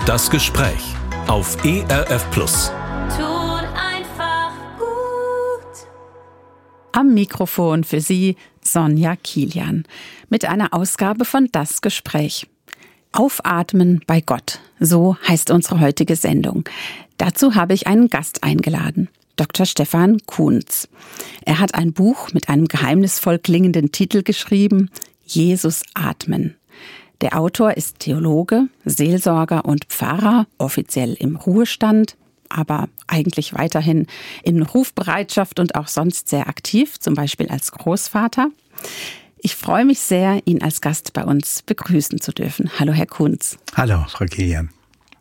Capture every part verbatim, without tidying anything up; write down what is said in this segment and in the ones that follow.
Das Gespräch auf E R F Plus. Tut einfach gut. Am Mikrofon für Sie Sonja Kilian mit einer Ausgabe von Das Gespräch. Aufatmen bei Gott, so heißt unsere heutige Sendung. Dazu habe ich einen Gast eingeladen, Doktor Stefan Kuntz. Er hat ein Buch mit einem geheimnisvoll klingenden Titel geschrieben, Jesus atmen. Der Autor ist Theologe, Seelsorger und Pfarrer, offiziell im Ruhestand, aber eigentlich weiterhin in Rufbereitschaft und auch sonst sehr aktiv, zum Beispiel als Großvater. Ich freue mich sehr, ihn als Gast bei uns begrüßen zu dürfen. Hallo, Herr Kuntz. Hallo, Frau Kilian.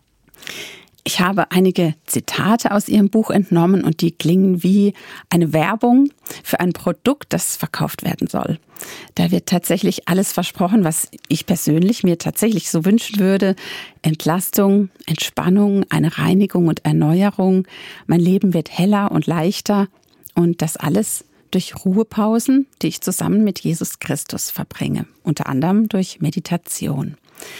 Ich habe einige Zitate aus Ihrem Buch entnommen und die klingen wie eine Werbung für ein Produkt, das verkauft werden soll. Da wird tatsächlich alles versprochen, was ich persönlich mir tatsächlich so wünschen würde. Entlastung, Entspannung, eine Reinigung und Erneuerung. Mein Leben wird heller und leichter und das alles durch Ruhepausen, die ich zusammen mit Jesus Christus verbringe. Unter anderem durch Meditation.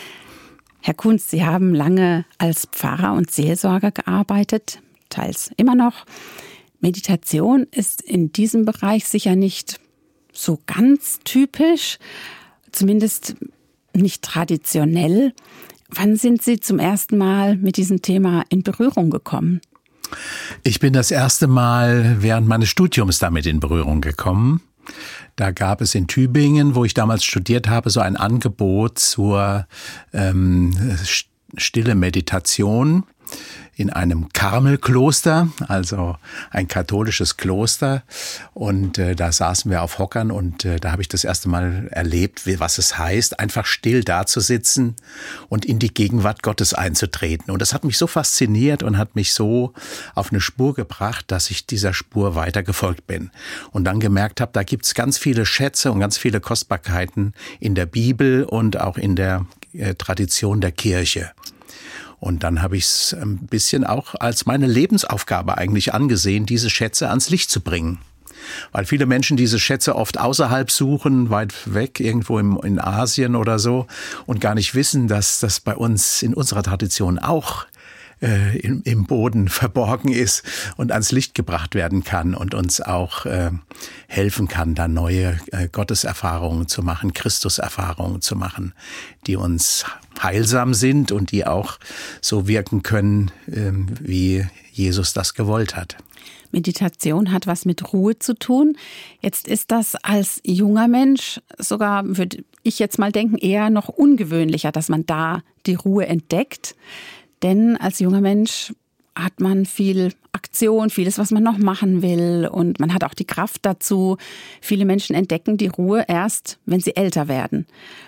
Herr Kuntz, Sie haben lange als Pfarrer und Seelsorger gearbeitet, teils immer noch. Meditation ist in diesem Bereich sicher nicht so ganz typisch, zumindest nicht traditionell. Wann sind Sie zum ersten Mal mit diesem Thema in Berührung gekommen? Ich bin das erste Mal während meines Studiums damit in Berührung gekommen. Da gab es in Tübingen, wo ich damals studiert habe, so ein Angebot zur ähm, stille Meditation in einem Karmelkloster, also ein katholisches Kloster. Und äh, da saßen wir auf Hockern und äh, da habe ich das erste Mal erlebt, wie, was es heißt, einfach still dazusitzen und in die Gegenwart Gottes einzutreten. Und das hat mich so fasziniert und hat mich so auf eine Spur gebracht, dass ich dieser Spur weiter gefolgt bin. Und dann gemerkt habe, da gibt's ganz viele Schätze und ganz viele Kostbarkeiten in der Bibel und auch in der äh, Tradition der Kirche. Und dann habe ich es ein bisschen auch als meine Lebensaufgabe eigentlich angesehen, diese Schätze ans Licht zu bringen. Weil viele Menschen diese Schätze oft außerhalb suchen, weit weg, irgendwo im, in Asien oder so, und gar nicht wissen, dass das bei uns in unserer Tradition auch äh, im, im Boden verborgen ist und ans Licht gebracht werden kann und uns auch äh, helfen kann, da neue äh, Gotteserfahrungen zu machen, Christuserfahrungen zu machen, die uns heilsam sind und die auch so wirken können, äh, wie Jesus das gewollt hat. Meditation hat was mit Ruhe zu tun. Jetzt ist das als junger Mensch sogar, würde ich jetzt mal denken, eher noch ungewöhnlicher, dass man da die Ruhe entdeckt. Denn als junger Mensch hat man viel Aktion, vieles, was man noch machen will, und man hat auch die Kraft dazu. Viele Menschen entdecken die Ruhe erst, wenn sie älter werden.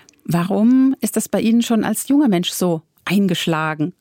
Warum ist das bei Ihnen schon als junger Mensch so eingeschlagen?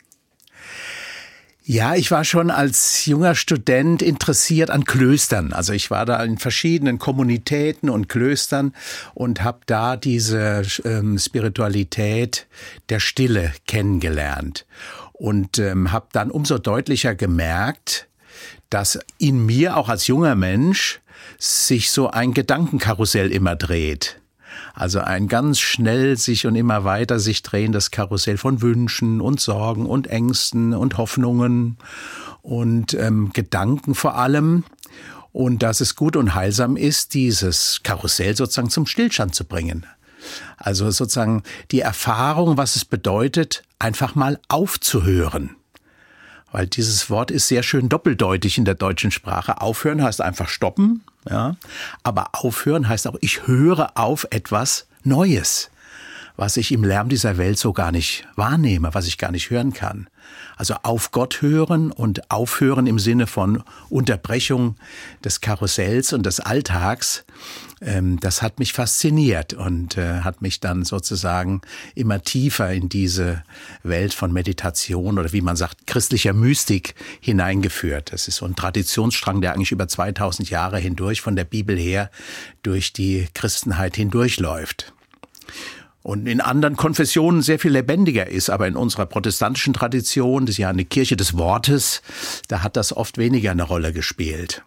Ja, ich war schon als junger Student interessiert an Klöstern. Also ich war da in verschiedenen Kommunitäten und Klöstern und habe da diese ähm, Spiritualität der Stille kennengelernt. Und ähm, habe dann umso deutlicher gemerkt, dass in mir auch als junger Mensch sich so ein Gedankenkarussell immer dreht. Also ein ganz schnell sich und immer weiter sich drehendes Karussell von Wünschen und Sorgen und Ängsten und Hoffnungen und ähm, Gedanken vor allem. Und dass es gut und heilsam ist, dieses Karussell sozusagen zum Stillstand zu bringen. Also sozusagen die Erfahrung, was es bedeutet, einfach mal aufzuhören. Weil dieses Wort ist sehr schön doppeldeutig in der deutschen Sprache. Aufhören heißt einfach stoppen, ja. Aber aufhören heißt auch, ich höre auf etwas Neues, was ich im Lärm dieser Welt so gar nicht wahrnehme, was ich gar nicht hören kann. Also auf Gott hören und aufhören im Sinne von Unterbrechung des Karussells und des Alltags, ähm, das hat mich fasziniert und äh, hat mich dann sozusagen immer tiefer in diese Welt von Meditation oder wie man sagt, christlicher Mystik hineingeführt. Das ist so ein Traditionsstrang, der eigentlich über zweitausend Jahre hindurch von der Bibel her durch die Christenheit hindurchläuft. Und in anderen Konfessionen sehr viel lebendiger ist, aber in unserer protestantischen Tradition, das ist ja eine Kirche des Wortes, da hat das oft weniger eine Rolle gespielt.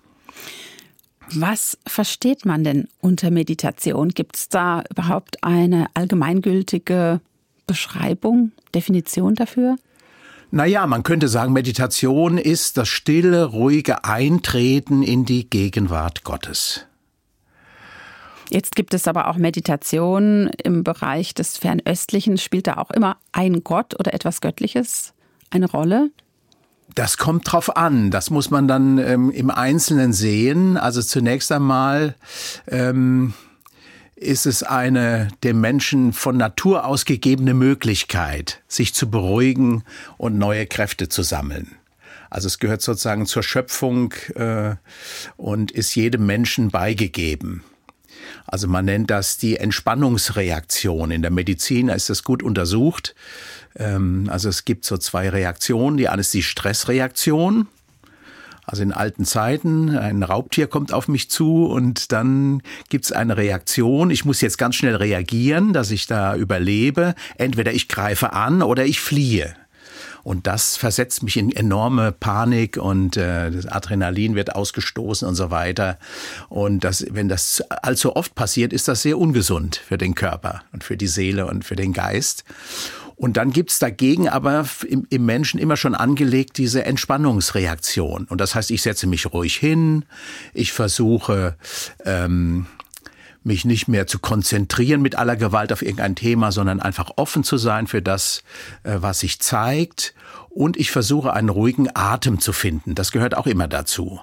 Was versteht man denn unter Meditation? Gibt es da überhaupt eine allgemeingültige Beschreibung, Definition dafür? Naja, man könnte sagen, Meditation ist das stille, ruhige Eintreten in die Gegenwart Gottes. Jetzt gibt es aber auch Meditation im Bereich des Fernöstlichen. Spielt da auch immer ein Gott oder etwas Göttliches eine Rolle? Das kommt drauf an. Das muss man dann ähm, im Einzelnen sehen. Also zunächst einmal ähm, ist es eine dem Menschen von Natur aus gegebene Möglichkeit, sich zu beruhigen und neue Kräfte zu sammeln. Also es gehört sozusagen zur Schöpfung äh, und ist jedem Menschen beigegeben. Also man nennt das die Entspannungsreaktion. In der Medizin ist das gut untersucht. Ähm, also es gibt so zwei Reaktionen. Die eine ist die Stressreaktion. Also in alten Zeiten, ein Raubtier kommt auf mich zu und dann gibt's eine Reaktion. Ich muss jetzt ganz schnell reagieren, dass ich da überlebe. Entweder ich greife an oder ich fliehe. Und das versetzt mich in enorme Panik und äh, das Adrenalin wird ausgestoßen und so weiter. Und das, wenn das allzu oft passiert, ist das sehr ungesund für den Körper und für die Seele und für den Geist. Und dann gibt's dagegen aber im, im Menschen immer schon angelegt diese Entspannungsreaktion. Und das heißt, ich setze mich ruhig hin, ich versuche ähm, mich nicht mehr zu konzentrieren mit aller Gewalt auf irgendein Thema, sondern einfach offen zu sein für das, was sich zeigt. Und ich versuche, einen ruhigen Atem zu finden. Das gehört auch immer dazu.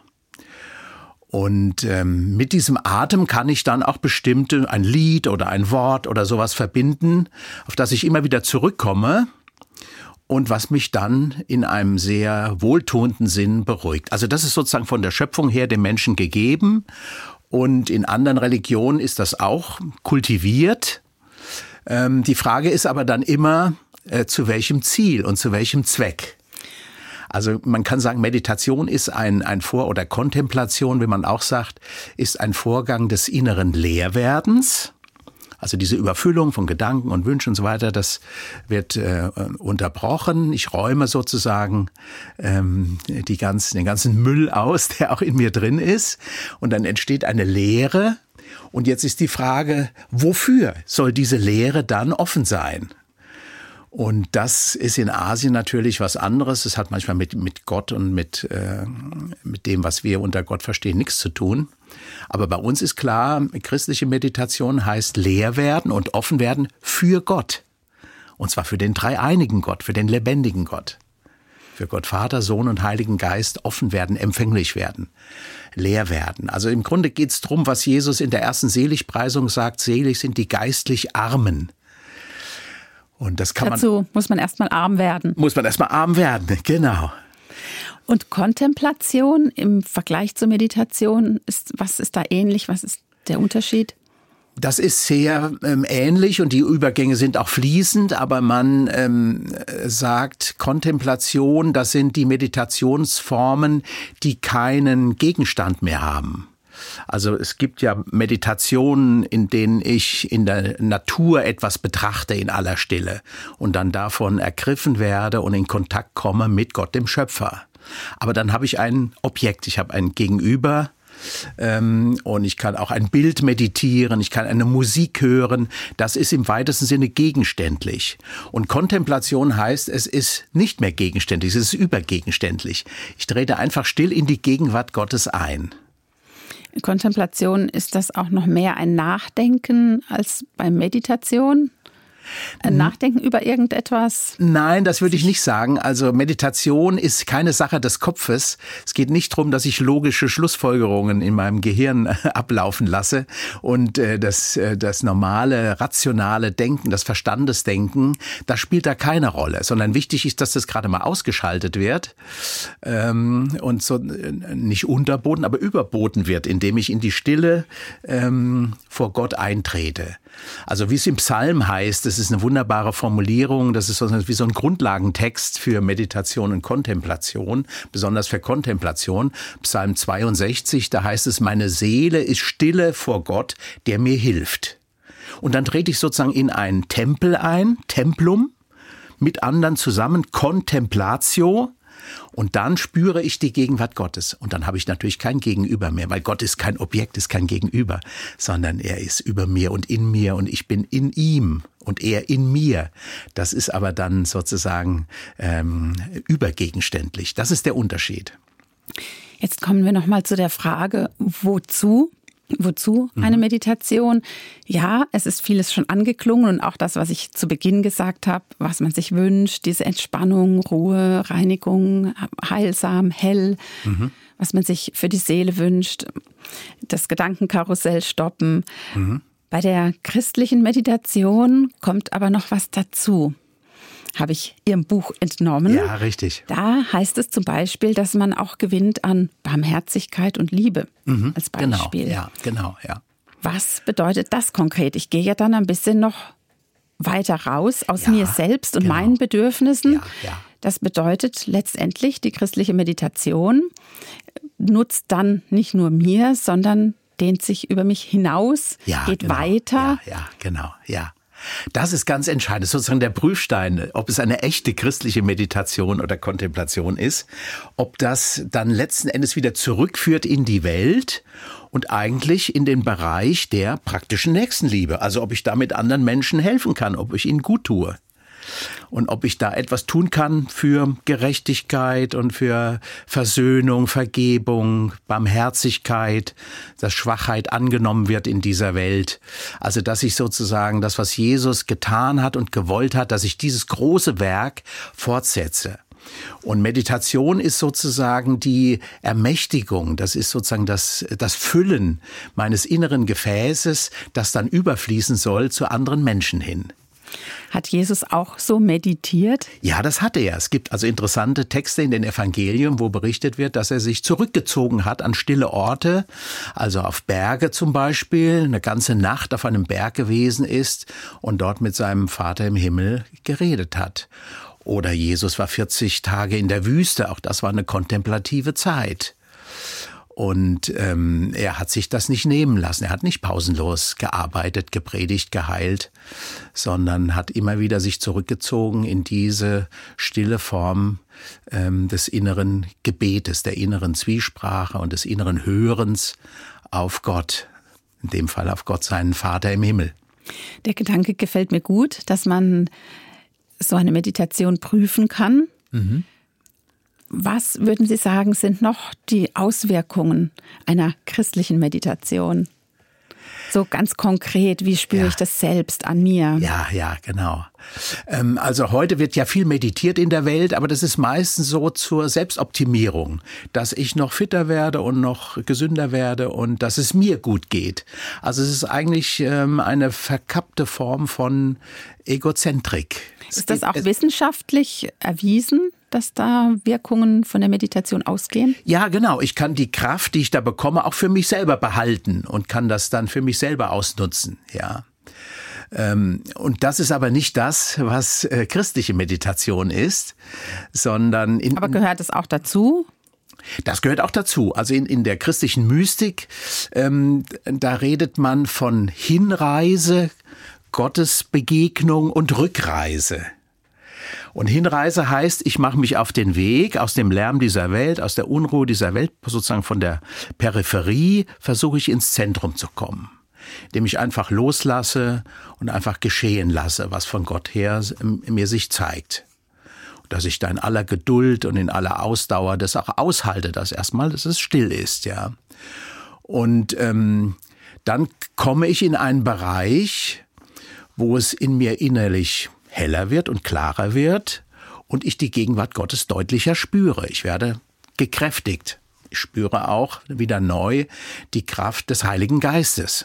Und ähm, mit diesem Atem kann ich dann auch bestimmte, ein Lied oder ein Wort oder sowas verbinden, auf das ich immer wieder zurückkomme und was mich dann in einem sehr wohltuenden Sinn beruhigt. Also das ist sozusagen von der Schöpfung her dem Menschen gegeben. Und in anderen Religionen ist das auch kultiviert. Ähm, die Frage ist aber dann immer, äh, zu welchem Ziel und zu welchem Zweck. Also man kann sagen, Meditation ist ein, ein Vor- oder Kontemplation, wie man auch sagt, ist ein Vorgang des inneren Leerwerdens. Also diese Überfüllung von Gedanken und Wünschen und so weiter, das wird äh, unterbrochen. Ich räume sozusagen ähm, die ganzen, den ganzen Müll aus, der auch in mir drin ist. Und dann entsteht eine Leere. Und jetzt ist die Frage, wofür soll diese Leere dann offen sein? Und das ist in Asien natürlich was anderes. Es hat manchmal mit, mit Gott und mit, äh, mit dem, was wir unter Gott verstehen, nichts zu tun. Aber bei uns ist klar, christliche Meditation heißt leer werden und offen werden für Gott. Und zwar für den dreieinigen Gott, für den lebendigen Gott. Für Gott Vater, Sohn und Heiligen Geist offen werden, empfänglich werden, leer werden. Also im Grunde geht es darum, was Jesus in der ersten Seligpreisung sagt, selig sind die geistlich Armen. Und das kann Dazu man, muss man erstmal arm werden. Muss man erstmal arm werden, genau. Und Kontemplation im Vergleich zur Meditation, ist, was ist da ähnlich? Was ist der Unterschied? Das ist sehr ähm, ähnlich und die Übergänge sind auch fließend, aber man ähm, sagt, Kontemplation, das sind die Meditationsformen, die keinen Gegenstand mehr haben. Also es gibt ja Meditationen, in denen ich in der Natur etwas betrachte in aller Stille und dann davon ergriffen werde und in Kontakt komme mit Gott, dem Schöpfer. Aber dann habe ich ein Objekt, ich habe ein Gegenüber ähm, und ich kann auch ein Bild meditieren, ich kann eine Musik hören. Das ist im weitesten Sinne gegenständlich. Und Kontemplation heißt, es ist nicht mehr gegenständlich, es ist übergegenständlich. Ich trete einfach still in die Gegenwart Gottes ein. Kontemplation, ist das auch noch mehr ein Nachdenken als bei Meditation? Ein Nachdenken über irgendetwas? Nein, das würde ich nicht sagen. Also Meditation ist keine Sache des Kopfes. Es geht nicht darum, dass ich logische Schlussfolgerungen in meinem Gehirn ablaufen lasse und äh, das, äh, das normale, rationale Denken, das Verstandesdenken, das spielt da keine Rolle, sondern wichtig ist, dass das gerade mal ausgeschaltet wird ähm, und so äh, nicht unterboten, aber überboten wird, indem ich in die Stille ähm, vor Gott eintrete. Also wie es im Psalm heißt, das ist eine wunderbare Formulierung, das ist so wie so ein Grundlagentext für Meditation und Kontemplation, besonders für Kontemplation. Psalm zweiundsechzig, da heißt es, meine Seele ist stille vor Gott, der mir hilft. Und dann trete ich sozusagen in einen Tempel ein, Templum, mit anderen zusammen, Contemplatio. Und dann spüre ich die Gegenwart Gottes. Und dann habe ich natürlich kein Gegenüber mehr, weil Gott ist kein Objekt, ist kein Gegenüber, sondern er ist über mir und in mir und ich bin in ihm und er in mir. Das ist aber dann sozusagen ähm, übergegenständlich. Das ist der Unterschied. Jetzt kommen wir nochmal zu der Frage, wozu? Wozu eine Meditation? Ja, es ist vieles schon angeklungen und auch das, was ich zu Beginn gesagt habe, was man sich wünscht, diese Entspannung, Ruhe, Reinigung, heilsam, hell, mhm. was man sich für die Seele wünscht, das Gedankenkarussell stoppen. Mhm. Bei der christlichen Meditation kommt aber noch was dazu. Habe ich Ihrem Buch entnommen. Ja, richtig. Da heißt es zum Beispiel, dass man auch gewinnt an Barmherzigkeit und Liebe mhm, als Beispiel. Genau, ja, genau, ja. Was bedeutet das konkret? Ich gehe ja dann ein bisschen noch weiter raus aus ja, mir selbst und genau. meinen Bedürfnissen. Ja, ja. Das bedeutet letztendlich, die christliche Meditation nutzt dann nicht nur mir, sondern dehnt sich über mich hinaus, ja, geht genau, weiter. Ja, ja, genau, ja. Das ist ganz entscheidend, das ist sozusagen der Prüfstein, ob es eine echte christliche Meditation oder Kontemplation ist, ob das dann letzten Endes wieder zurückführt in die Welt und eigentlich in den Bereich der praktischen Nächstenliebe. Also ob ich damit anderen Menschen helfen kann, ob ich ihnen gut tue. Und ob ich da etwas tun kann für Gerechtigkeit und für Versöhnung, Vergebung, Barmherzigkeit, dass Schwachheit angenommen wird in dieser Welt. Also dass ich sozusagen das, was Jesus getan hat und gewollt hat, dass ich dieses große Werk fortsetze. Und Meditation ist sozusagen die Ermächtigung, das ist sozusagen das, das Füllen meines inneren Gefäßes, das dann überfließen soll zu anderen Menschen hin. Hat Jesus auch so meditiert? Ja, das hat er. Es gibt also interessante Texte in den Evangelien, wo berichtet wird, dass er sich zurückgezogen hat an stille Orte, also auf Berge zum Beispiel, eine ganze Nacht auf einem Berg gewesen ist und dort mit seinem Vater im Himmel geredet hat. Oder Jesus war vierzig Tage in der Wüste, auch das war eine kontemplative Zeit. Und ähm, er hat sich das nicht nehmen lassen. Er hat nicht pausenlos gearbeitet, gepredigt, geheilt, sondern hat immer wieder sich zurückgezogen in diese stille Form ähm, des inneren Gebetes, der inneren Zwiesprache und des inneren Hörens auf Gott. In dem Fall auf Gott, seinen Vater im Himmel. Der Gedanke gefällt mir gut, dass man so eine Meditation prüfen kann. Mhm. Was würden Sie sagen, sind noch die Auswirkungen einer christlichen Meditation? So ganz konkret, wie spüre ja. ich das selbst an mir? Ja, ja, genau. Ähm, also heute wird ja viel meditiert in der Welt, aber das ist meistens so zur Selbstoptimierung, dass ich noch fitter werde und noch gesünder werde und dass es mir gut geht. Also es ist eigentlich ähm, eine verkappte Form von Egozentrik. Ist das auch es, wissenschaftlich erwiesen, dass da Wirkungen von der Meditation ausgehen? Ja, genau. Ich kann die Kraft, die ich da bekomme, auch für mich selber behalten und kann das dann für mich selber ausnutzen. Ja. Ähm, und das ist aber nicht das, was äh, christliche Meditation ist, sondern... In, aber gehört es auch dazu? Das gehört auch dazu. Also in, in der christlichen Mystik, ähm, da redet man von Hinreise, Gottesbegegnung und Rückreise. Und Hinreise heißt, ich mache mich auf den Weg aus dem Lärm dieser Welt, aus der Unruhe dieser Welt, sozusagen von der Peripherie, versuche ich ins Zentrum zu kommen, indem ich einfach loslasse und einfach geschehen lasse, was von Gott her mir sich zeigt. Dass ich da in aller Geduld und in aller Ausdauer das auch aushalte, dass erstmal, dass es still ist, ja. Und ähm, dann komme ich in einen Bereich, wo es in mir innerlich heller wird und klarer wird und ich die Gegenwart Gottes deutlicher spüre. Ich werde gekräftigt. Ich spüre auch wieder neu die Kraft des Heiligen Geistes.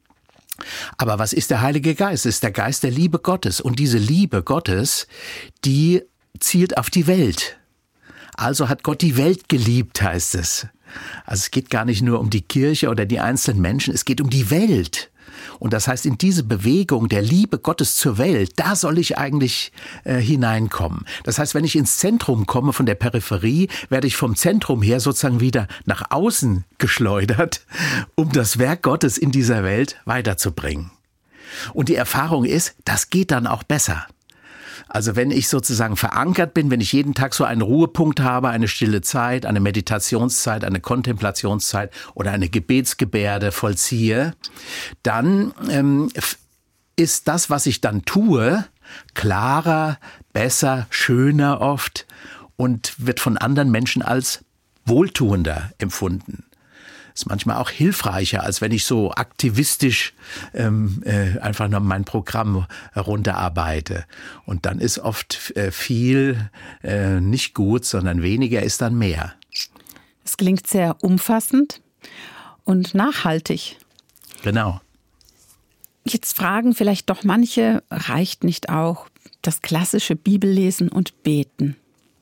Aber was ist der Heilige Geist? Es ist der Geist der Liebe Gottes. Und diese Liebe Gottes, die zielt auf die Welt. Also hat Gott die Welt geliebt, heißt es. Also es geht gar nicht nur um die Kirche oder die einzelnen Menschen, es geht um die Welt. Und das heißt, in diese Bewegung der Liebe Gottes zur Welt, da soll ich eigentlich äh, hineinkommen. Das heißt, wenn ich ins Zentrum komme von der Peripherie, werde ich vom Zentrum her sozusagen wieder nach außen geschleudert, um das Werk Gottes in dieser Welt weiterzubringen. Und die Erfahrung ist, das geht dann auch besser. Also wenn ich sozusagen verankert bin, wenn ich jeden Tag so einen Ruhepunkt habe, eine stille Zeit, eine Meditationszeit, eine Kontemplationszeit oder eine Gebetsgebärde vollziehe, dann ähm, ist das, was ich dann tue, klarer, besser, schöner oft und wird von anderen Menschen als wohltuender empfunden. Ist manchmal auch hilfreicher, als wenn ich so aktivistisch ähm, äh, einfach nur mein Programm runterarbeite. Und dann ist oft äh, viel äh, nicht gut, sondern weniger ist dann mehr. Es klingt sehr umfassend und nachhaltig. Genau. Jetzt fragen vielleicht doch manche, reicht nicht auch das klassische Bibellesen und Beten?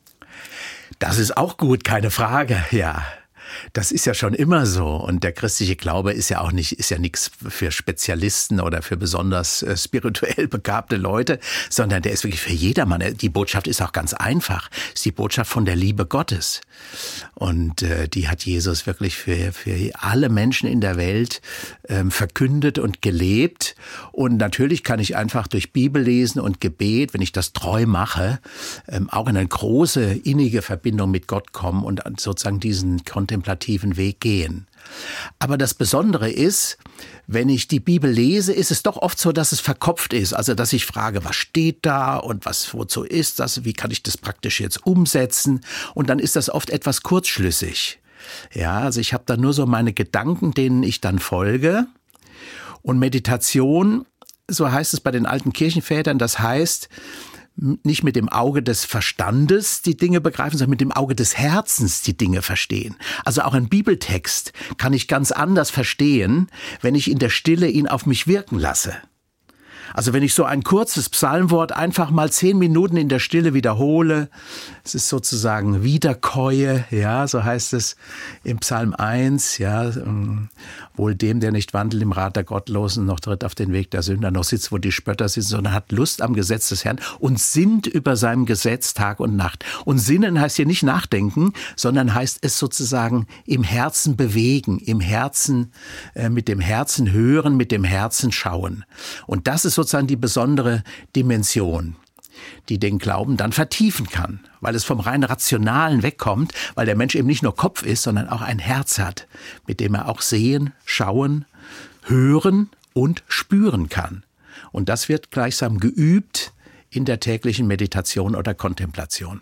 Das ist auch gut, keine Frage, ja. Das ist ja schon immer so und der christliche Glaube ist ja auch nicht, ist ja nichts für Spezialisten oder für besonders äh, spirituell begabte Leute, sondern der ist wirklich für jedermann. Die Botschaft ist auch ganz einfach, ist die Botschaft von der Liebe Gottes und äh, die hat Jesus wirklich für für alle Menschen in der Welt ähm, verkündet und gelebt und natürlich kann ich einfach durch Bibellesen und Gebet, wenn ich das treu mache, ähm, auch in eine große innige Verbindung mit Gott kommen und sozusagen diesen kontemplativen Weg gehen. Aber das Besondere ist, wenn ich die Bibel lese, ist es doch oft so, dass es verkopft ist. Also, dass ich frage, was steht da und was, wozu ist das? Wie kann ich das praktisch jetzt umsetzen? Und dann ist das oft etwas kurzschlüssig. Ja, also ich habe da nur so meine Gedanken, denen ich dann folge. Und Meditation, so heißt es bei den alten Kirchenvätern, das heißt, nicht mit dem Auge des Verstandes die Dinge begreifen, sondern mit dem Auge des Herzens die Dinge verstehen. Also auch ein Bibeltext kann ich ganz anders verstehen, wenn ich in der Stille ihn auf mich wirken lasse. Also wenn ich so ein kurzes Psalmwort einfach mal zehn Minuten in der Stille wiederhole, es ist sozusagen Wiederkäue, ja, so heißt es im Psalm eins, ja, wohl dem, der nicht wandelt im Rat der Gottlosen, noch tritt auf den Weg der Sünder, noch sitzt, wo die Spötter sitzen, sondern hat Lust am Gesetz des Herrn und sinnt über seinem Gesetz Tag und Nacht. Und sinnen heißt hier nicht nachdenken, sondern heißt es sozusagen im Herzen bewegen, im Herzen, äh, mit dem Herzen hören, mit dem Herzen schauen. Und das ist sozusagen die besondere Dimension, die den Glauben dann vertiefen kann, weil es vom rein Rationalen wegkommt, weil der Mensch eben nicht nur Kopf ist, sondern auch ein Herz hat, mit dem er auch sehen, schauen, hören und spüren kann. Und das wird gleichsam geübt in der täglichen Meditation oder Kontemplation.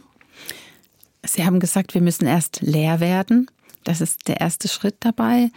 Sie haben gesagt, wir müssen erst leer werden. Das ist der erste Schritt dabei.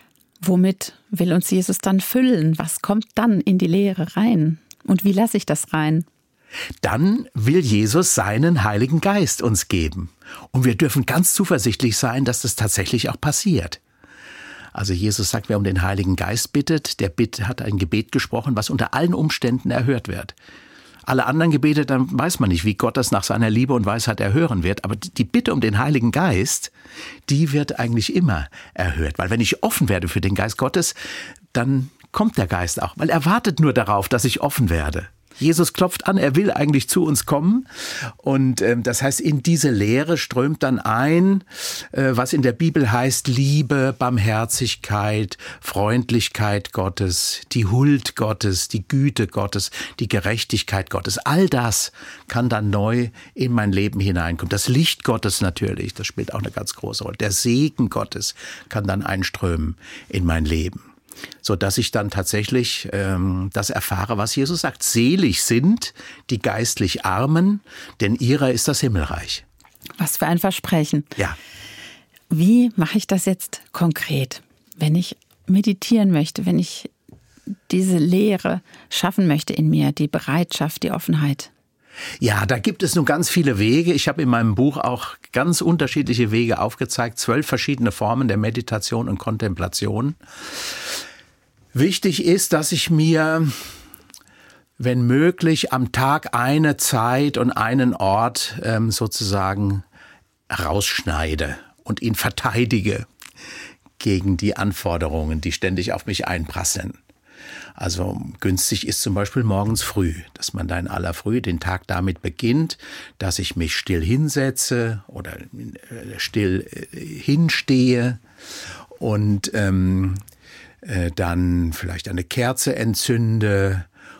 Womit will uns Jesus dann füllen? Was kommt dann in die Leere rein? Und wie lasse ich das rein? Dann will Jesus seinen Heiligen Geist uns geben. Und wir dürfen ganz zuversichtlich sein, dass das tatsächlich auch passiert. Also Jesus sagt, wer um den Heiligen Geist bittet, der hat ein Gebet gesprochen, was unter allen Umständen erhört wird. Alle anderen Gebete, dann weiß man nicht, wie Gott das nach seiner Liebe und Weisheit erhören wird. Aber die Bitte um den Heiligen Geist, die wird eigentlich immer erhört. Weil wenn ich offen werde für den Geist Gottes, dann kommt der Geist auch. Weil er wartet nur darauf, dass ich offen werde. Jesus klopft an, er will eigentlich zu uns kommen und ähm, das heißt, in diese Lehre strömt dann ein, äh, was in der Bibel heißt Liebe, Barmherzigkeit, Freundlichkeit Gottes, die Huld Gottes, die Güte Gottes, die Gerechtigkeit Gottes. All das kann dann neu in mein Leben hineinkommen. Das Licht Gottes natürlich, das spielt auch eine ganz große Rolle. Der Segen Gottes kann dann einströmen in mein Leben. So dass ich dann tatsächlich ähm, das erfahre, was Jesus sagt. Selig sind die geistlich Armen, denn ihrer ist das Himmelreich. Was für ein Versprechen. Ja. Wie mache ich das jetzt konkret, wenn ich meditieren möchte, wenn ich diese Lehre schaffen möchte in mir, die Bereitschaft, die Offenheit? Ja, da gibt es nun ganz viele Wege. Ich habe in meinem Buch auch ganz unterschiedliche Wege aufgezeigt, zwölf verschiedene Formen der Meditation und Kontemplation. Wichtig ist, dass ich mir, wenn möglich, am Tag eine Zeit und einen Ort ähm, sozusagen rausschneide und ihn verteidige gegen die Anforderungen, die ständig auf mich einprasseln. Also günstig ist zum Beispiel morgens früh, dass man da in aller Früh den Tag damit beginnt, dass ich mich still hinsetze oder still hinstehe und ähm, dann vielleicht eine Kerze entzünde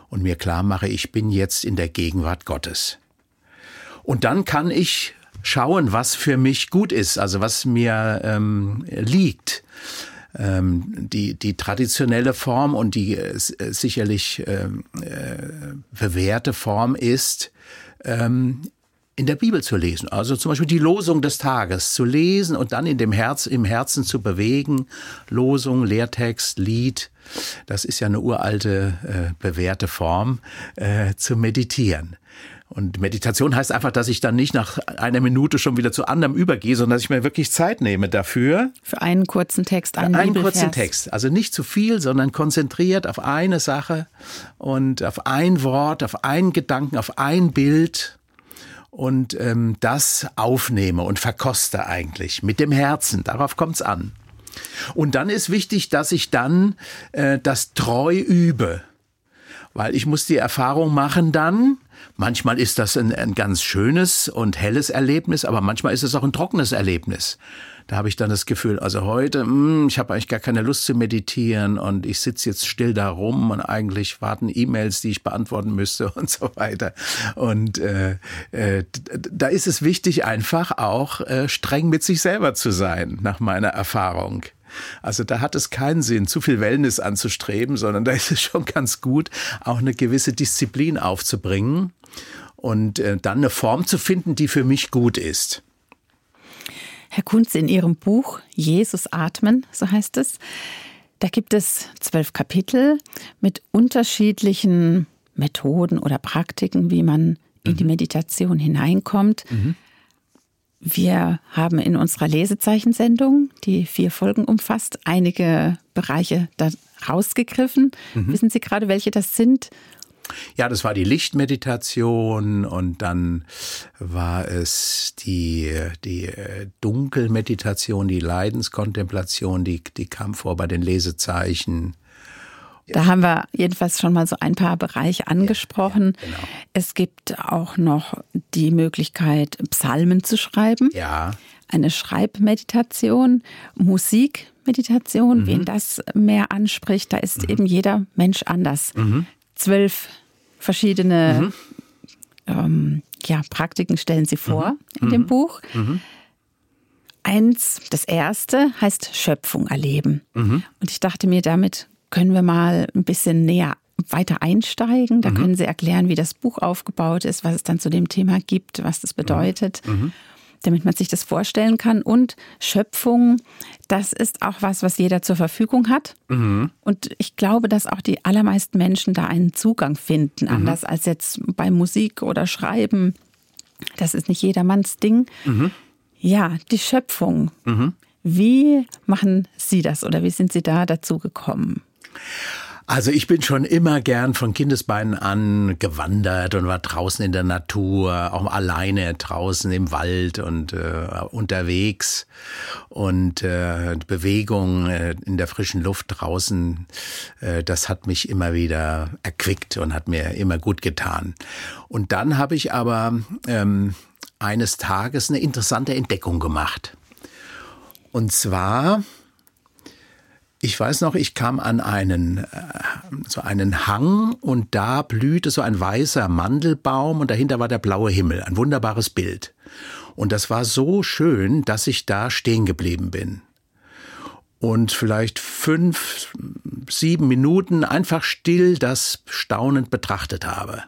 und mir klar mache, ich bin jetzt in der Gegenwart Gottes. Und dann kann ich schauen, was für mich gut ist, also was mir ähm, liegt. Ähm, die, die traditionelle Form und die äh, sicherlich ähm, äh, bewährte Form ist, ähm, in der Bibel zu lesen. Also zum Beispiel die Losung des Tages zu lesen und dann in dem Herz, im Herzen zu bewegen. Losung, Lehrtext, Lied, das ist ja eine uralte, äh, bewährte Form, äh, zu meditieren. Und Meditation heißt einfach, dass ich dann nicht nach einer Minute schon wieder zu anderem übergehe, sondern dass ich mir wirklich Zeit nehme dafür. Für einen kurzen Text, einen, einen Bibelvers. kurzen Text. Also nicht zu viel, sondern konzentriert auf eine Sache und auf ein Wort, auf einen Gedanken, auf ein Bild. Und ähm, das aufnehme und verkoste eigentlich mit dem Herzen. Darauf kommt's an. Und dann ist wichtig, dass ich dann äh, das treu übe. Weil ich muss die Erfahrung machen dann, manchmal ist das ein, ein ganz schönes und helles Erlebnis, aber manchmal ist es auch ein trockenes Erlebnis. Da habe ich dann das Gefühl, also heute, mh, ich habe eigentlich gar keine Lust zu meditieren und ich sitze jetzt still da rum und eigentlich warten E-Mails, die ich beantworten müsste und so weiter. Und äh, äh, da ist es wichtig, einfach auch äh, streng mit sich selber zu sein, nach meiner Erfahrung. Also da hat es keinen Sinn, zu viel Wellness anzustreben, sondern da ist es schon ganz gut, auch eine gewisse Disziplin aufzubringen und äh, dann eine Form zu finden, die für mich gut ist. Herr Kunze, in Ihrem Buch Jesus atmen, so heißt es, da gibt es zwölf Kapitel mit unterschiedlichen Methoden oder Praktiken, wie man in mhm. die Meditation hineinkommt. Mhm. Wir haben in unserer Lesezeichensendung, die vier Folgen umfasst, einige Bereiche da rausgegriffen. Mhm. Wissen Sie gerade, welche das sind? Ja, das war die Lichtmeditation und dann war es die, die Dunkelmeditation, die Leidenskontemplation, die, die kam vor bei den Lesezeichen. Da haben wir jedenfalls schon mal so ein paar Bereiche angesprochen. Ja, ja, genau. Es gibt auch noch die Möglichkeit, Psalmen zu schreiben. Ja. Eine Schreibmeditation, Musikmeditation, mhm. wen das mehr anspricht, da ist mhm. eben jeder Mensch anders. Mhm. Zwölf verschiedene mhm. ähm, ja, Praktiken stellen Sie vor mhm. in mhm. dem Buch. Mhm. Eins, das erste heißt Schöpfung erleben. Mhm. Und ich dachte mir, damit können wir mal ein bisschen näher weiter einsteigen. Da mhm. können Sie erklären, wie das Buch aufgebaut ist, was es dann zu dem Thema gibt, was das bedeutet, mhm. damit man sich das vorstellen kann. Und Schöpfung, das ist auch was, was jeder zur Verfügung hat. Mhm. Und ich glaube, dass auch die allermeisten Menschen da einen Zugang finden, mhm. anders als jetzt bei Musik oder Schreiben. Das ist nicht jedermanns Ding. Mhm. Ja, die Schöpfung. Mhm. Wie machen Sie das oder wie sind Sie da dazu gekommen? Also ich bin schon immer gern von Kindesbeinen an gewandert und war draußen in der Natur, auch alleine draußen im Wald und äh, unterwegs. Und äh, Bewegung äh, in der frischen Luft draußen, äh, das hat mich immer wieder erquickt und hat mir immer gut getan. Und dann habe ich aber ähm, eines Tages eine interessante Entdeckung gemacht. Und zwar, ich weiß noch, ich kam an einen, so einen Hang und da blühte so ein weißer Mandelbaum und dahinter war der blaue Himmel, ein wunderbares Bild. Und das war so schön, dass ich da stehen geblieben bin. Und vielleicht fünf, sieben Minuten einfach still das staunend betrachtet habe.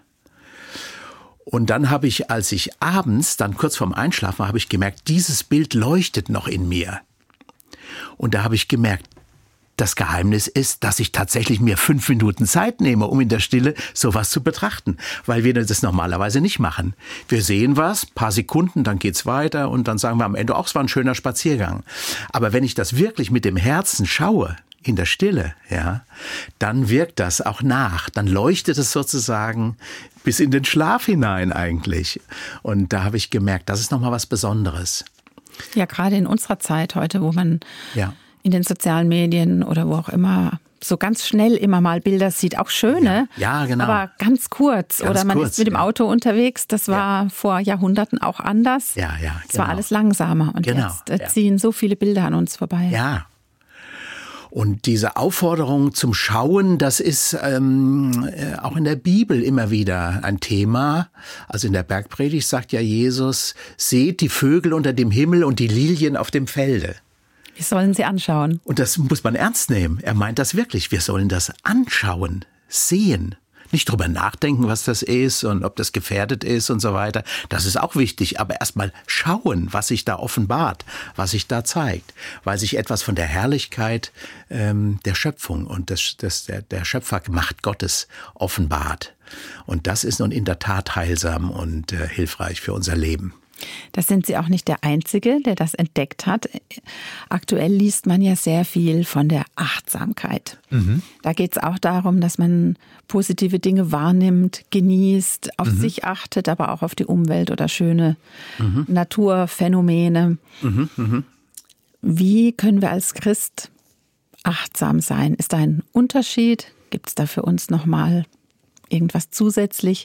Und dann habe ich, als ich abends, dann kurz vorm Einschlafen war, habe ich gemerkt, dieses Bild leuchtet noch in mir. Und da habe ich gemerkt, das Geheimnis ist, dass ich tatsächlich mir fünf Minuten Zeit nehme, um in der Stille sowas zu betrachten, weil wir das normalerweise nicht machen. Wir sehen was, paar Sekunden, dann geht's weiter und dann sagen wir am Ende, auch es war ein schöner Spaziergang. Aber wenn ich das wirklich mit dem Herzen schaue, in der Stille, ja, dann wirkt das auch nach. Dann leuchtet es sozusagen bis in den Schlaf hinein eigentlich. Und da habe ich gemerkt, das ist nochmal was Besonderes. Ja, gerade in unserer Zeit heute, wo man ja. in den sozialen Medien oder wo auch immer so ganz schnell immer mal Bilder sieht, auch schöne, ja, ja, genau. aber ganz kurz. Ganz oder man kurz, ist mit dem Auto ja. unterwegs, das war ja. vor Jahrhunderten auch anders. Ja, ja, es genau. war alles langsamer und genau. jetzt äh, ziehen ja. so viele Bilder an uns vorbei. Ja. Und diese Aufforderung zum Schauen, das ist ähm, auch in der Bibel immer wieder ein Thema. Also in der Bergpredigt sagt ja Jesus, seht die Vögel unter dem Himmel und die Lilien auf dem Felde. Wir sollen sie anschauen. Und das muss man ernst nehmen. Er meint das wirklich. Wir sollen das anschauen, sehen. Nicht drüber nachdenken, was das ist und ob das gefährdet ist und so weiter. Das ist auch wichtig, aber erstmal schauen, was sich da offenbart, was sich da zeigt. Weil sich etwas von der Herrlichkeit ähm, der Schöpfung und des, des, der, der Schöpfermacht Gottes offenbart. Und das ist nun in der Tat heilsam und äh, hilfreich für unser Leben. Da sind Sie auch nicht der Einzige, der das entdeckt hat. Aktuell liest man ja sehr viel von der Achtsamkeit. Mhm. Da geht es auch darum, dass man positive Dinge wahrnimmt, genießt, auf mhm. sich achtet, aber auch auf die Umwelt oder schöne mhm. Naturphänomene. Mhm. Mhm. Wie können wir als Christ achtsam sein? Ist da ein Unterschied? Gibt es da für uns nochmal irgendwas zusätzlich?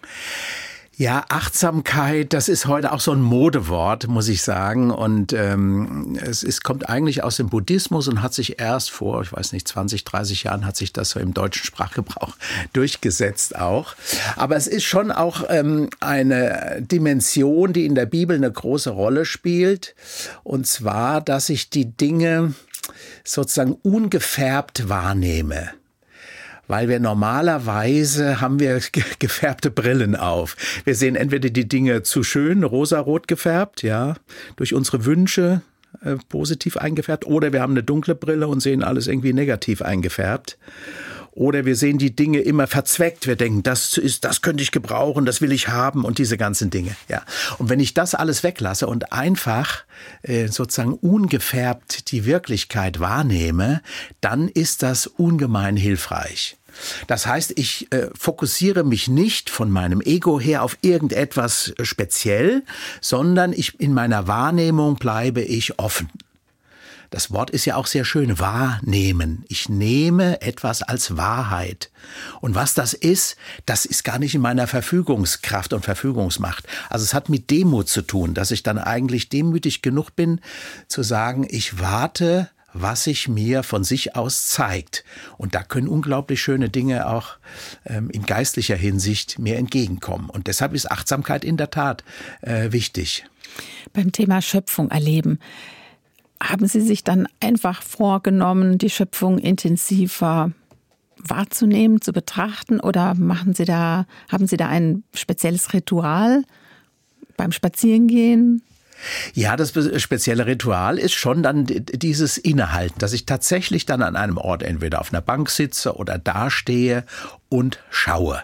Ja, Achtsamkeit, das ist heute auch so ein Modewort, muss ich sagen. Und ähm, es ist, kommt eigentlich aus dem Buddhismus und hat sich erst vor, ich weiß nicht, zwanzig, dreißig Jahren hat sich das so im deutschen Sprachgebrauch durchgesetzt auch. Aber es ist schon auch ähm, eine Dimension, die in der Bibel eine große Rolle spielt. Und zwar, dass ich die Dinge sozusagen ungefärbt wahrnehme. Weil wir normalerweise haben wir gefärbte Brillen auf. Wir sehen entweder die Dinge zu schön, rosarot gefärbt, ja, durch unsere Wünsche äh, positiv eingefärbt, oder wir haben eine dunkle Brille und sehen alles irgendwie negativ eingefärbt. Oder wir sehen die Dinge immer verzweckt. Wir denken, das ist, das könnte ich gebrauchen, das will ich haben und diese ganzen Dinge. Ja. Und wenn ich das alles weglasse und einfach äh, sozusagen ungefärbt die Wirklichkeit wahrnehme, dann ist das ungemein hilfreich. Das heißt, ich äh, fokussiere mich nicht von meinem Ego her auf irgendetwas speziell, sondern ich, in meiner Wahrnehmung bleibe ich offen. Das Wort ist ja auch sehr schön, wahrnehmen. Ich nehme etwas als Wahrheit. Und was das ist, das ist gar nicht in meiner Verfügungskraft und Verfügungsmacht. Also es hat mit Demut zu tun, dass ich dann eigentlich demütig genug bin, zu sagen, ich warte, was sich mir von sich aus zeigt. Und da können unglaublich schöne Dinge auch ähm, in geistlicher Hinsicht mir entgegenkommen. Und deshalb ist Achtsamkeit in der Tat äh, wichtig. Beim Thema Schöpfung erleben. Haben Sie sich dann einfach vorgenommen, die Schöpfung intensiver wahrzunehmen, zu betrachten, oder machen Sie da, haben Sie da ein spezielles Ritual beim Spazierengehen? Ja, das spezielle Ritual ist schon dann dieses Innehalten, dass ich tatsächlich dann an einem Ort entweder auf einer Bank sitze oder dastehe und schaue.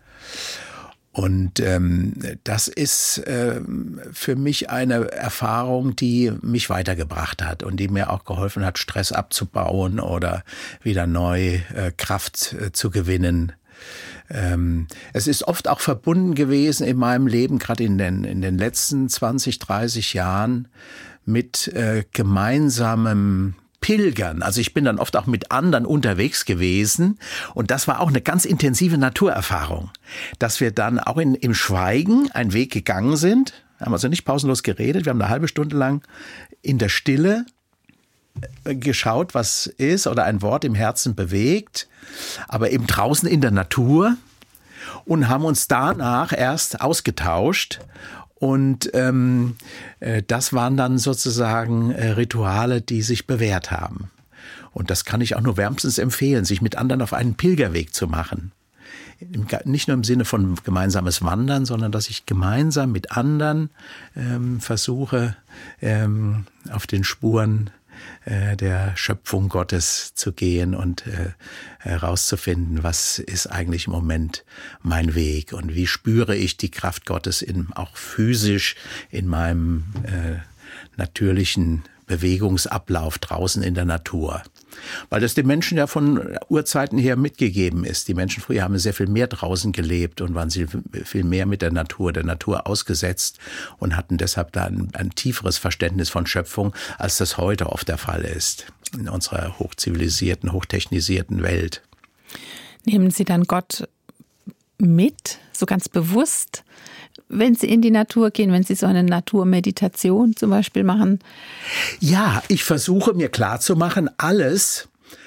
Und ähm, das ist ähm, für mich eine Erfahrung, die mich weitergebracht hat und die mir auch geholfen hat, Stress abzubauen oder wieder neu äh, Kraft äh, zu gewinnen. Ähm, es ist oft auch verbunden gewesen in meinem Leben, gerade in den, in den letzten zwanzig, dreißig Jahren, mit äh, gemeinsamem Pilgern. Also ich bin dann oft auch mit anderen unterwegs gewesen und das war auch eine ganz intensive Naturerfahrung, dass wir dann auch in, im Schweigen einen Weg gegangen sind, haben also nicht pausenlos geredet, wir haben eine halbe Stunde lang in der Stille geschaut, was ist oder ein Wort im Herzen bewegt, aber eben draußen in der Natur, und haben uns danach erst ausgetauscht. Und ähm, äh, das waren dann sozusagen äh, Rituale, die sich bewährt haben. Und das kann ich auch nur wärmstens empfehlen, sich mit anderen auf einen Pilgerweg zu machen. Im, nicht nur im Sinne von gemeinsames Wandern, sondern dass ich gemeinsam mit anderen ähm, versuche, ähm, auf den Spuren äh, der Schöpfung Gottes zu gehen und äh, herauszufinden, was ist eigentlich im Moment mein Weg und wie spüre ich die Kraft Gottes in, auch physisch in meinem äh, natürlichen Bewegungsablauf draußen in der Natur. Weil das den Menschen ja von Urzeiten her mitgegeben ist. Die Menschen früher haben sehr viel mehr draußen gelebt und waren viel mehr mit der Natur, der Natur ausgesetzt und hatten deshalb da ein, ein tieferes Verständnis von Schöpfung, als das heute oft der Fall ist in unserer hochzivilisierten, hochtechnisierten Welt. Nehmen Sie dann Gott mit, so ganz bewusst, wenn Sie in die Natur gehen, wenn Sie so eine Naturmeditation zum Beispiel machen? Ja, ich versuche mir klarzumachen, alles,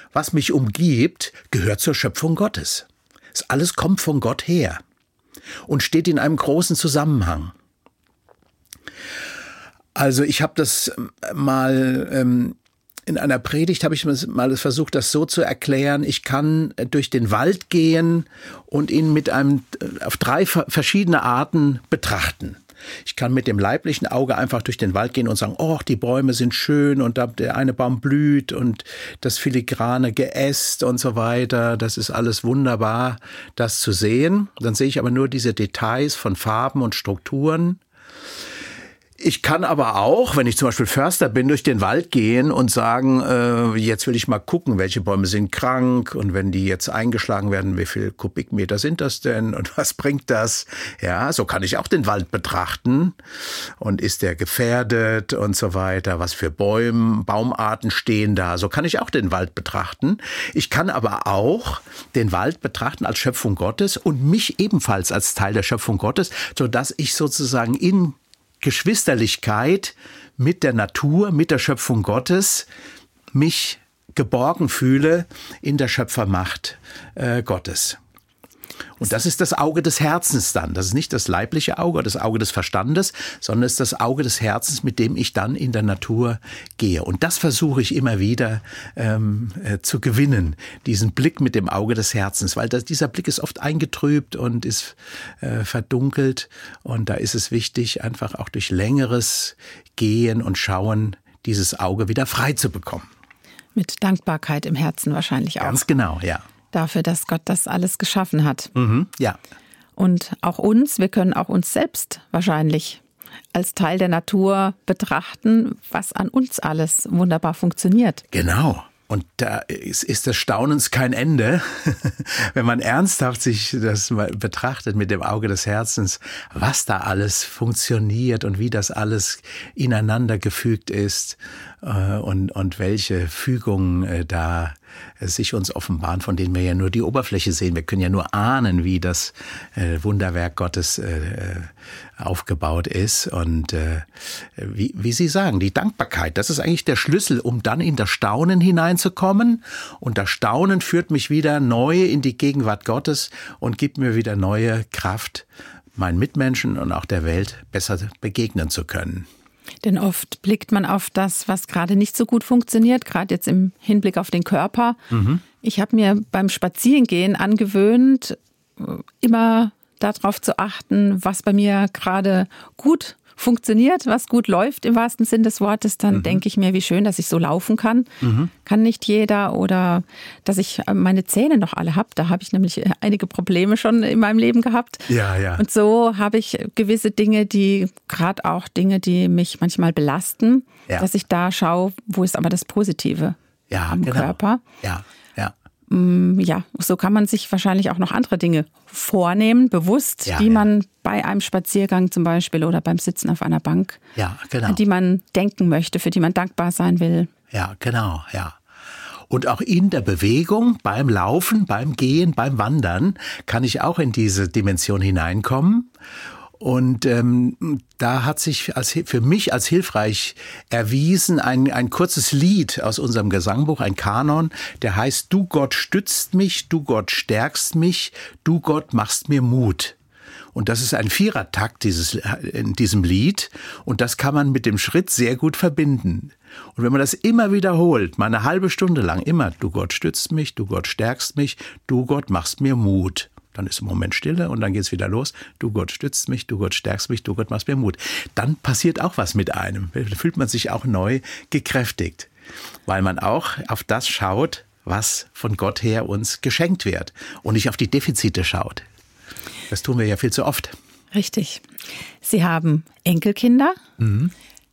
was mich umgibt, gehört zur Schöpfung Gottes. Alles kommt von Gott her und steht in einem großen Zusammenhang. Also ich habe das mal ähm, in einer Predigt, habe ich mal versucht, das so zu erklären. Ich kann durch den Wald gehen und ihn mit einem auf drei verschiedene Arten betrachten. Ich kann mit dem leiblichen Auge einfach durch den Wald gehen und sagen, oh, die Bäume sind schön und der eine Baum blüht und das filigrane Geäst und so weiter. Das ist alles wunderbar, das zu sehen. Dann sehe ich aber nur diese Details von Farben und Strukturen. Ich kann aber auch, wenn ich zum Beispiel Förster bin, durch den Wald gehen und sagen, äh, jetzt will ich mal gucken, welche Bäume sind krank und wenn die jetzt eingeschlagen werden, wie viel Kubikmeter sind das denn und was bringt das? Ja, so kann ich auch den Wald betrachten und ist der gefährdet und so weiter, was für Bäume, Baumarten stehen da, so kann ich auch den Wald betrachten. Ich kann aber auch den Wald betrachten als Schöpfung Gottes und mich ebenfalls als Teil der Schöpfung Gottes, sodass ich sozusagen in Geschwisterlichkeit mit der Natur, mit der Schöpfung Gottes mich geborgen fühle in der Schöpfermacht äh, Gottes. Und das ist das Auge des Herzens dann. Das ist nicht das leibliche Auge oder das Auge des Verstandes, sondern es ist das Auge des Herzens, mit dem ich dann in der Natur gehe. Und das versuche ich immer wieder ähm, äh, zu gewinnen, diesen Blick mit dem Auge des Herzens, weil das, dieser Blick ist oft eingetrübt und ist äh, verdunkelt. Und da ist es wichtig, einfach auch durch längeres Gehen und Schauen dieses Auge wieder frei zu bekommen. Mit Dankbarkeit im Herzen wahrscheinlich auch. Ganz genau, ja. Dafür, dass Gott das alles geschaffen hat. Mhm, ja. Und auch uns, wir können auch uns selbst wahrscheinlich als Teil der Natur betrachten, was an uns alles wunderbar funktioniert. Genau. Und da ist, ist des Staunens kein Ende, wenn man ernsthaft sich das mal betrachtet mit dem Auge des Herzens, was da alles funktioniert und wie das alles ineinander gefügt ist äh, und, und welche Fügungen äh, da sich uns offenbaren, von denen wir ja nur die Oberfläche sehen. Wir können ja nur ahnen, wie das äh, Wunderwerk Gottes äh, aufgebaut ist. Und äh, wie, wie Sie sagen, die Dankbarkeit, das ist eigentlich der Schlüssel, um dann in das Staunen hineinzukommen. Und das Staunen führt mich wieder neu in die Gegenwart Gottes und gibt mir wieder neue Kraft, meinen Mitmenschen und auch der Welt besser begegnen zu können. Denn oft blickt man auf das, was gerade nicht so gut funktioniert, gerade jetzt im Hinblick auf den Körper. Mhm. Ich habe mir beim Spazierengehen angewöhnt, immer darauf zu achten, was bei mir gerade gut funktioniert, was gut läuft im wahrsten Sinn des Wortes. Dann mhm. denke ich mir, wie schön, dass ich so laufen kann. Mhm. Kann nicht jeder. Oder dass ich meine Zähne noch alle habe. Da habe ich nämlich einige Probleme schon in meinem Leben gehabt. Ja, ja. Und so habe ich gewisse Dinge, die gerade auch Dinge, die mich manchmal belasten, ja. dass ich da schaue, wo ist aber das Positive ja, am genau. Körper. Ja, ja. Ja, so kann man sich wahrscheinlich auch noch andere Dinge vornehmen, bewusst, ja, die ja. man bei einem Spaziergang zum Beispiel oder beim Sitzen auf einer Bank, ja, genau. an die man denken möchte, für die man dankbar sein will. Ja, genau, ja. Und auch in der Bewegung, beim Laufen, beim Gehen, beim Wandern, kann ich auch in diese Dimension hineinkommen. Und ähm, da hat sich als, für mich als hilfreich erwiesen ein, ein kurzes Lied aus unserem Gesangbuch, ein Kanon, der heißt Du Gott stützt mich, du Gott stärkst mich, du Gott machst mir Mut. Und das ist ein Vierertakt dieses, in diesem Lied und das kann man mit dem Schritt sehr gut verbinden. Und wenn man das immer wiederholt, mal eine halbe Stunde lang, immer Du Gott stützt mich, du Gott stärkst mich, du Gott machst mir Mut. Dann ist im Moment Stille und dann geht's wieder los. Du Gott stützt mich, du Gott stärkst mich, du Gott machst mir Mut. Dann passiert auch was mit einem. Da fühlt man sich auch neu gekräftigt, weil man auch auf das schaut, was von Gott her uns geschenkt wird und nicht auf die Defizite schaut. Das tun wir ja viel zu oft. Richtig. Sie haben Enkelkinder. Mhm.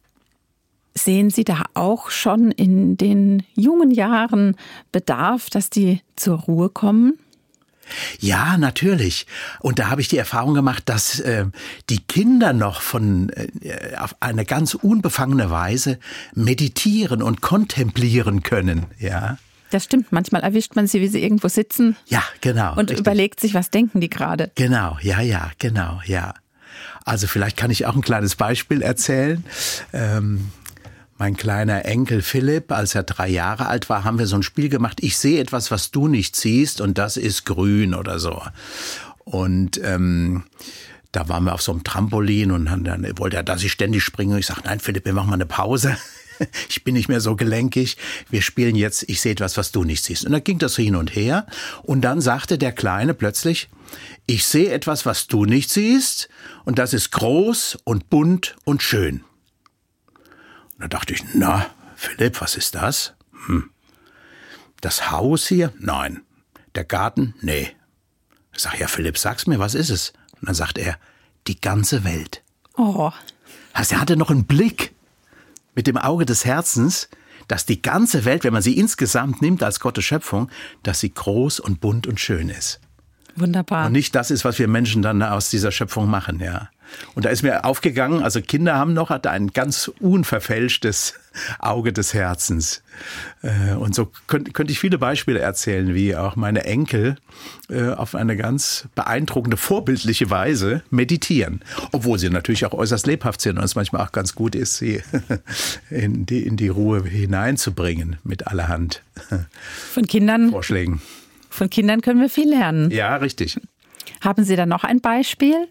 Sehen Sie da auch schon in den jungen Jahren Bedarf, dass die zur Ruhe kommen? Ja, natürlich. Und da habe ich die Erfahrung gemacht, dass äh, die Kinder noch von äh, auf eine ganz unbefangene Weise meditieren und kontemplieren können. Ja. Das stimmt. Manchmal erwischt man sie, wie sie irgendwo sitzen. Ja, genau. Und richtig. Überlegt sich, was denken die gerade. Genau, ja, ja, genau, ja. Also vielleicht kann ich auch ein kleines Beispiel erzählen. Ähm, mein kleiner Enkel Philipp, als er drei Jahre alt war, haben wir so ein Spiel gemacht. Ich sehe etwas, was du nicht siehst, und das ist grün oder so. Und ähm, da waren wir auf so einem Trampolin und dann, dann wollte er, dass ich ständig springe. Und ich sage, nein, Philipp, wir machen mal eine Pause. Ich bin nicht mehr so gelenkig. Wir spielen jetzt, ich sehe etwas, was du nicht siehst. Und dann ging das so hin und her. Und dann sagte der Kleine plötzlich, ich sehe etwas, was du nicht siehst. Und das ist groß und bunt und schön. Und da dachte ich, na, Philipp, was ist das? Hm. Das Haus hier? Nein. Der Garten? Nee. Ich sage, ja, Philipp, sag's mir, was ist es? Und dann sagt er, die ganze Welt. Oh. Also er hatte noch einen Blick mit dem Auge des Herzens, dass die ganze Welt, wenn man sie insgesamt nimmt als Gottes Schöpfung, dass sie groß und bunt und schön ist. Wunderbar. Und nicht das ist, was wir Menschen dann aus dieser Schöpfung machen, ja. Und da ist mir aufgegangen, also Kinder haben noch hat ein ganz unverfälschtes Auge des Herzens. Und so könnte könnt ich viele Beispiele erzählen, wie auch meine Enkel auf eine ganz beeindruckende, vorbildliche Weise meditieren. Obwohl sie natürlich auch äußerst lebhaft sind und es manchmal auch ganz gut ist, sie in die, in die Ruhe hineinzubringen mit allerhand von Kindern, Vorschlägen. Von Kindern können wir viel lernen. Ja, richtig. Haben Sie da noch ein Beispiel?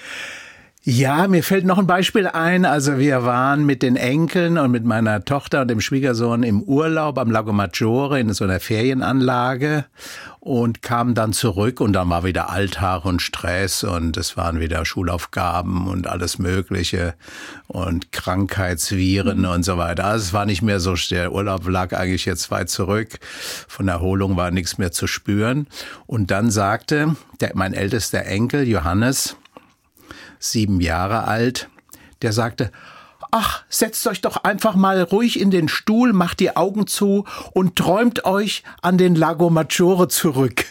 Ja, mir fällt noch ein Beispiel ein. Also wir waren mit den Enkeln und mit meiner Tochter und dem Schwiegersohn im Urlaub am Lago Maggiore in so einer Ferienanlage und kamen dann zurück und dann war wieder Alltag und Stress und es waren wieder Schulaufgaben und alles Mögliche und Krankheitsviren mhm. und so weiter. Also es war nicht mehr so, der Urlaub lag eigentlich jetzt weit zurück. Von Erholung war nichts mehr zu spüren. Und dann sagte der, mein ältester Enkel Johannes, sieben Jahre alt, der sagte, ach, setzt euch doch einfach mal ruhig in den Stuhl, macht die Augen zu und träumt euch an den Lago Maggiore zurück.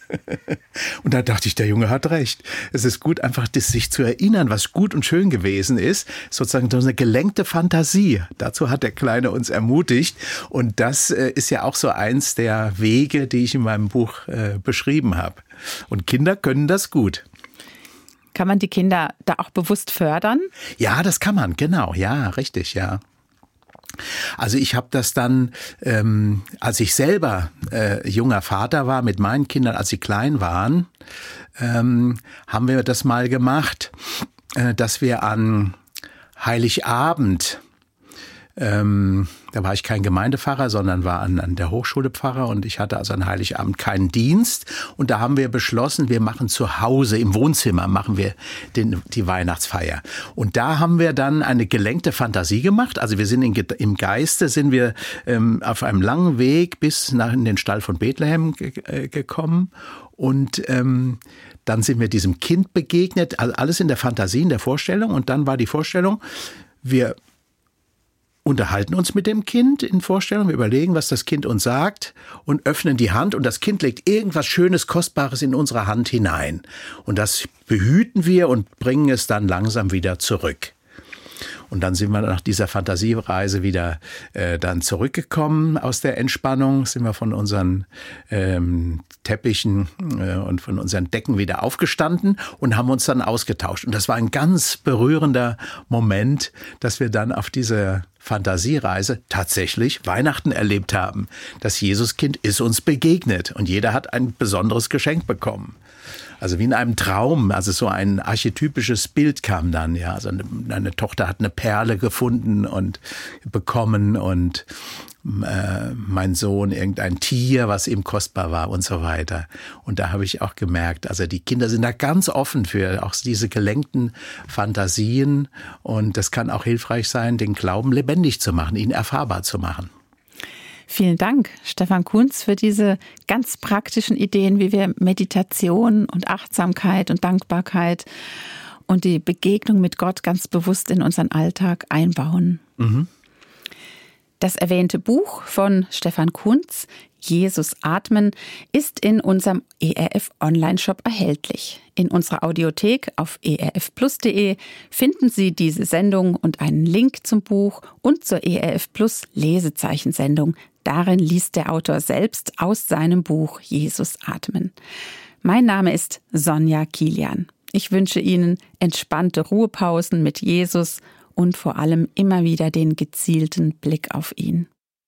Und da dachte ich, der Junge hat recht. Es ist gut, einfach das sich zu erinnern, was gut und schön gewesen ist. Sozusagen so eine gelenkte Fantasie. Dazu hat der Kleine uns ermutigt. Und das ist ja auch so eins der Wege, die ich in meinem Buch äh, beschrieben habe. Und Kinder können das gut. Kann man die Kinder da auch bewusst fördern? Ja, das kann man, genau. Ja, richtig, ja. Also ich habe das dann, ähm, als ich selber äh, junger Vater war mit meinen Kindern, als sie klein waren, ähm, haben wir das mal gemacht, äh, dass wir an Heiligabend, ähm, da war ich kein Gemeindepfarrer, sondern war an, an der Hochschule Pfarrer und ich hatte also an Heiligabend keinen Dienst und da haben wir beschlossen, wir machen zu Hause im Wohnzimmer, machen wir den, die Weihnachtsfeier. Und da haben wir dann eine gelenkte Fantasie gemacht, also wir sind in, im Geiste, sind wir ähm, auf einem langen Weg bis nach in den Stall von Bethlehem ge- äh, gekommen und ähm, dann sind wir diesem Kind begegnet, also alles in der Fantasie, in der Vorstellung und dann war die Vorstellung, wir unterhalten uns mit dem Kind in Vorstellung, wir überlegen, was das Kind uns sagt und öffnen die Hand und das Kind legt irgendwas Schönes, Kostbares in unsere Hand hinein. Und das behüten wir und bringen es dann langsam wieder zurück. Und dann sind wir nach dieser Fantasiereise wieder äh, dann zurückgekommen aus der Entspannung, sind wir von unseren ähm, Teppichen äh, und von unseren Decken wieder aufgestanden und haben uns dann ausgetauscht. Und das war ein ganz berührender Moment, dass wir dann auf diese Fantasiereise tatsächlich Weihnachten erlebt haben. Das Jesuskind ist uns begegnet und jeder hat ein besonderes Geschenk bekommen. Also wie in einem Traum, also so ein archetypisches Bild kam dann, ja. Also eine, eine Tochter hat eine Perle gefunden und bekommen und äh, mein Sohn irgendein Tier, was ihm kostbar war und so weiter. Und da habe ich auch gemerkt, also die Kinder sind da ganz offen für auch diese gelenkten Fantasien und das kann auch hilfreich sein, den Glauben lebendig zu machen, ihn erfahrbar zu machen. Vielen Dank, Stefan Kuntz, für diese ganz praktischen Ideen, wie wir Meditation und Achtsamkeit und Dankbarkeit und die Begegnung mit Gott ganz bewusst in unseren Alltag einbauen. Mhm. Das erwähnte Buch von Stefan Kuntz, Jesus atmen, ist in unserem E R F Online-Shop erhältlich. In unserer Audiothek auf e r f plus punkt d e finden Sie diese Sendung und einen Link zum Buch und zur E R F Plus Lesezeichensendung. Darin liest der Autor selbst aus seinem Buch Jesus atmen. Mein Name ist Sonja Kilian. Ich wünsche Ihnen entspannte Ruhepausen mit Jesus und vor allem immer wieder den gezielten Blick auf ihn.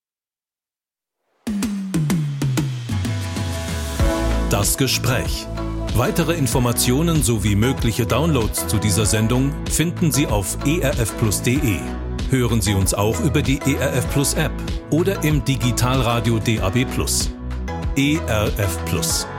Das Gespräch. Weitere Informationen sowie mögliche Downloads zu dieser Sendung finden Sie auf e r f plus punkt d e. Hören Sie uns auch über die E R F Plus App oder im Digitalradio D A B plus. E R F Plus.